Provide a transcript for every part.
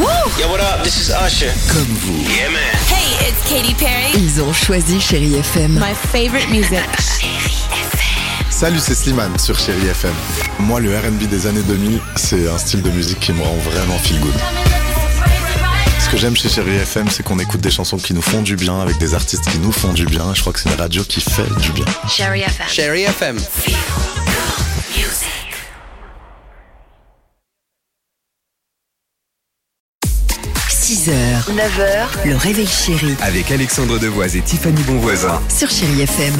Yo, what up? This is Usher. Comme vous. Yeah, man. Hey, it's Katy Perry. Ils ont choisi Chérie FM. My favorite music. Salut, c'est Slimane sur Chérie FM. Moi, le R&B des années 2000, c'est un style de musique qui me rend vraiment feel good. Ce que j'aime chez Chérie FM, c'est qu'on écoute des chansons qui nous font du bien, avec des artistes qui nous font du bien. Je crois que c'est une radio qui fait du bien. Chérie FM. Chérie FM. 6h, 9h, le réveil chéri Avec Alexandre Devoise et Tiffany Bonvoisin. sur Chérie FM.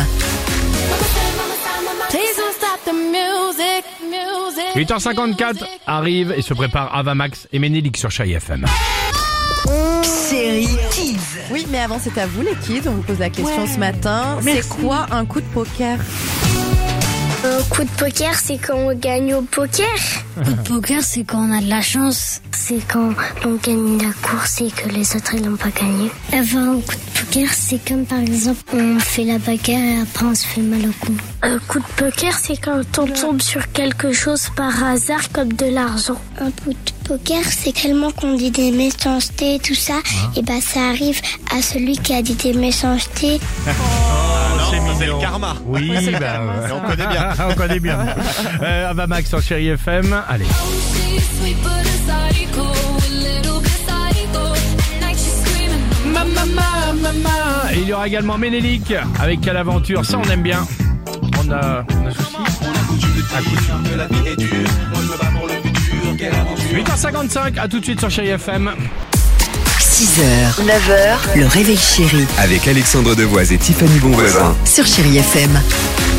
8h54 arrive et se prépare Avamax et Ménélique sur Chérie FM. Chérie Kids. Oui, mais avant, c'est à vous les kids. On vous pose la question ce matin. C'est quoi un coup de poker? Un coup de poker, c'est quand on gagne au poker. Un coup de poker, c'est quand on a de la chance. C'est quand on gagne la course et que les autres ils n'ont pas gagné. Avoir un coup de poker, c'est comme par exemple on fait la bagarre et après on se fait mal au cou. Un coup de poker, c'est quand on tombe sur quelque chose par hasard comme de l'argent. Un coup de poker, c'est tellement qu'on dit des méchancetés et tout ça, et bah ça arrive à celui qui a dit des méchancetés. C'est le karma. Oui, on connaît bien. On connaît bien. Avamax sur Chérie FM. Allez. Et il y aura également Ménélique avec Quelle aventure. Ça, on aime bien. On a souci. À coup sûr. 8h55, à tout de suite sur Chérie FM. 6h, 9h, le réveil chéri Avec Alexandre Devoise et Tiffany Bonvoisin. sur Chérie FM.